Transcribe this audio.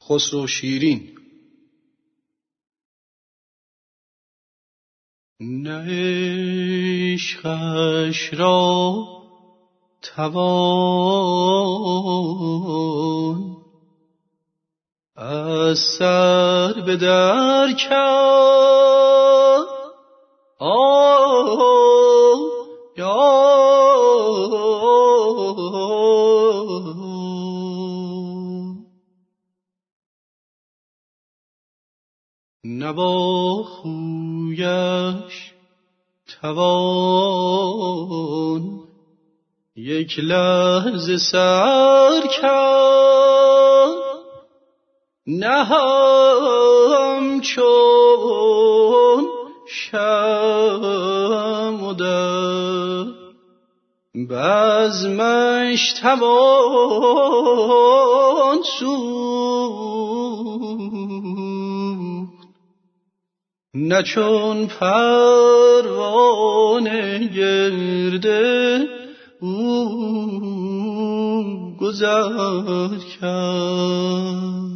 خسرو شیرین. نه عشقش را توان از سر به در کرد. نه با خویش توان یک لحظه سر کرد، نه همچون شمع در بزمش توان سوخت، نه چون پروانه گرد او گذر کرد.